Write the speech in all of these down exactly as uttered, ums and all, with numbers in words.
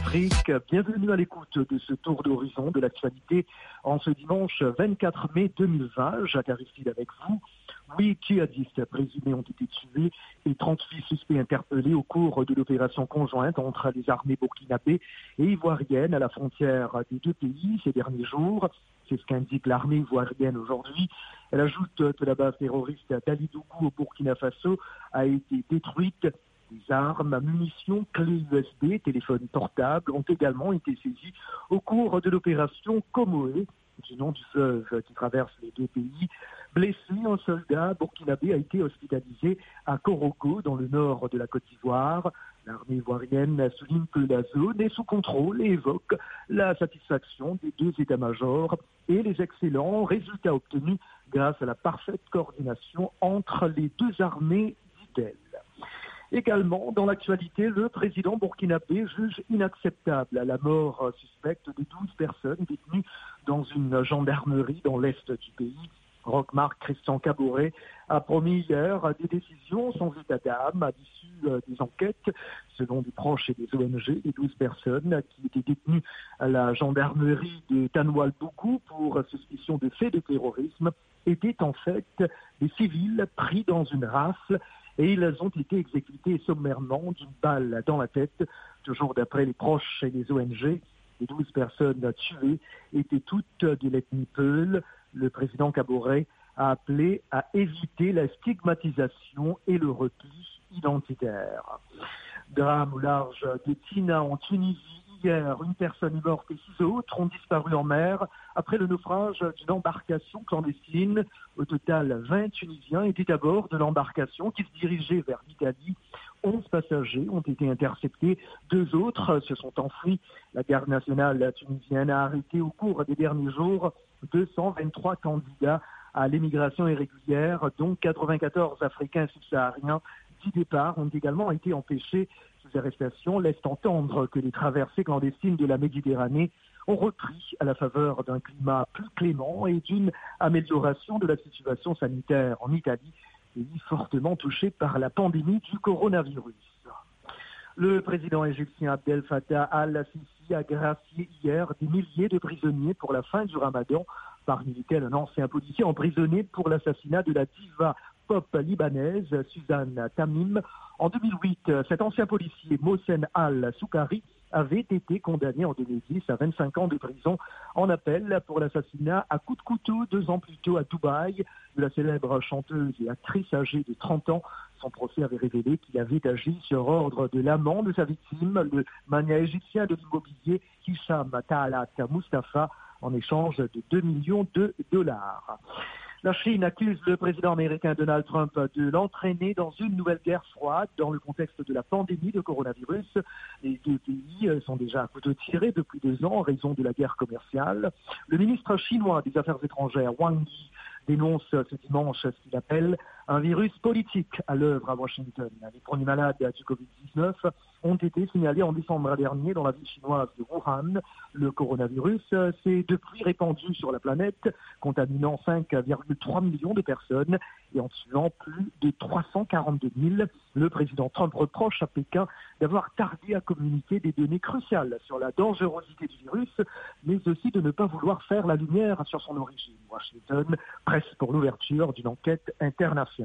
Afrique. Bienvenue à l'écoute de ce tour d'horizon de l'actualité en ce dimanche vingt-quatre mai deux mille vingt. Jacques Aristide avec vous. Huit djihadistes présumés ont été tués et trente-huit suspects interpellés au cours de l'opération conjointe entre les armées burkinabées et ivoiriennes à la frontière des deux pays ces derniers jours. C'est ce qu'indique l'armée ivoirienne aujourd'hui. Elle ajoute que la base terroriste d'Ali-Dougou au Burkina Faso a été détruite. Des armes, munitions, clés U S B, téléphones portables ont également été saisis au cours de l'opération Comoé, du nom du fleuve qui traverse les deux pays. Blessé, un soldat burkinabé a été hospitalisé à Korogo, dans le nord de la Côte d'Ivoire. L'armée ivoirienne souligne que la zone est sous contrôle et évoque la satisfaction des deux états-majors et les excellents résultats obtenus grâce à la parfaite coordination entre les deux armées, dit-elle. Également, dans l'actualité, le président burkinabé juge inacceptable la mort suspecte de douze personnes détenues dans une gendarmerie dans l'est du pays. Roch-Marc Christian Kaboré a promis hier des décisions sans état d'âme à l'issue des enquêtes. Selon des proches et des O N G, les douze personnes qui étaient détenues à la gendarmerie de Tanoual-Bougou pour suspicion de faits de terrorisme étaient en fait des civils pris dans une rafle et ils ont été exécutés sommairement d'une balle dans la tête. Toujours d'après les proches et les O N G, les douze personnes tuées étaient toutes de l'ethnie Peul. Le président Kaboré a appelé à éviter la stigmatisation et le repli identitaire. Drame au large de Tina en Tunisie. Hier, une personne est morte et six autres ont disparu en mer après le naufrage d'une embarcation clandestine. Au total, vingt Tunisiens étaient à bord de l'embarcation qui se dirigeait vers l'Italie. onze passagers ont été interceptés, deux autres se sont enfuis. La garde nationale tunisienne a arrêté au cours des derniers jours deux cent vingt-trois candidats à l'émigration irrégulière, dont quatre-vingt-quatorze Africains subsahariens. dix départs ont également été empêchés. Ces arrestations laissent entendre que les traversées clandestines de la Méditerranée ont repris à la faveur d'un climat plus clément et d'une amélioration de la situation sanitaire en Italie, pays fortement touché par la pandémie du coronavirus. Le président égyptien Abdel Fattah al-Sisi a gracié hier des milliers de prisonniers pour la fin du Ramadan, parmi lesquels un ancien policier emprisonné pour l'assassinat de la diva pop libanaise Suzanne Tamim. En deux mille huit, cet ancien policier Mohsen al-Soukari avait été condamné en deux mille dix à vingt-cinq ans de prison en appel pour l'assassinat à coups de couteau deux ans plus tôt à Dubaï de la célèbre chanteuse et actrice âgée de trente ans. Son procès avait révélé qu'il avait agi sur ordre de l'amant de sa victime, le mania égyptien de l'immobilier Hicham Ta'alat Mustafa, en échange de deux millions de dollars. La Chine accuse le président américain Donald Trump de l'entraîner dans une nouvelle guerre froide dans le contexte de la pandémie de coronavirus. Les deux pays sont déjà à couteau tiré depuis deux ans en raison de la guerre commerciale. Le ministre chinois des Affaires étrangères, Wang Yi, dénonce ce dimanche ce qu'il appelle un virus politique à l'œuvre à Washington. Les premiers malades du covid dix-neuf ont été signalés en décembre dernier dans la ville chinoise de Wuhan. Le coronavirus s'est depuis répandu sur la planète, contaminant cinq virgule trois millions de personnes et en tuant plus de trois cent quarante-deux mille. Le président Trump reproche à Pékin d'avoir tardé à communiquer des données cruciales sur la dangerosité du virus, mais aussi de ne pas vouloir faire la lumière sur son origine. Washington presse pour l'ouverture d'une enquête internationale.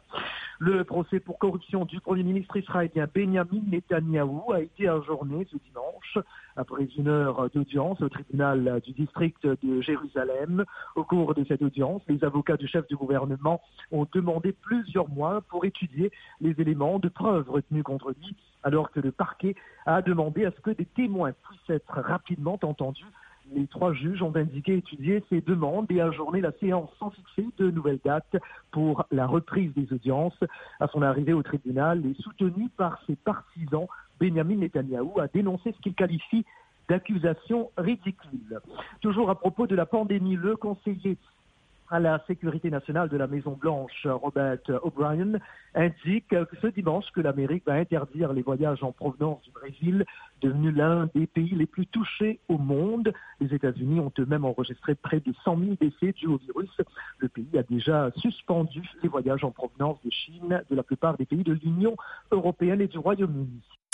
Le procès pour corruption du Premier ministre israélien Benjamin Netanyahou a été ajourné ce dimanche après une heure d'audience au tribunal du district de Jérusalem. Au cours de cette audience, les avocats du chef du gouvernement ont demandé plusieurs mois pour étudier les éléments de preuve retenus contre lui, alors que le parquet a demandé à ce que des témoins puissent être rapidement entendus. Les trois juges ont indiqué étudier ces demandes et ajourner la séance sans fixer de nouvelles dates pour la reprise des audiences. À son arrivée au tribunal et soutenu par ses partisans, Benjamin Netanyahou a dénoncé ce qu'il qualifie d'accusations ridicules. Toujours à propos de la pandémie, le conseiller à la sécurité nationale de la Maison-Blanche, Robert O'Brien, indique ce dimanche que l'Amérique va interdire les voyages en provenance du Brésil, devenu l'un des pays les plus touchés au monde. Les États-Unis ont eux-mêmes enregistré près de cent mille décès dus au virus. Le pays a déjà suspendu les voyages en provenance de Chine, de la plupart des pays de l'Union européenne et du Royaume-Uni.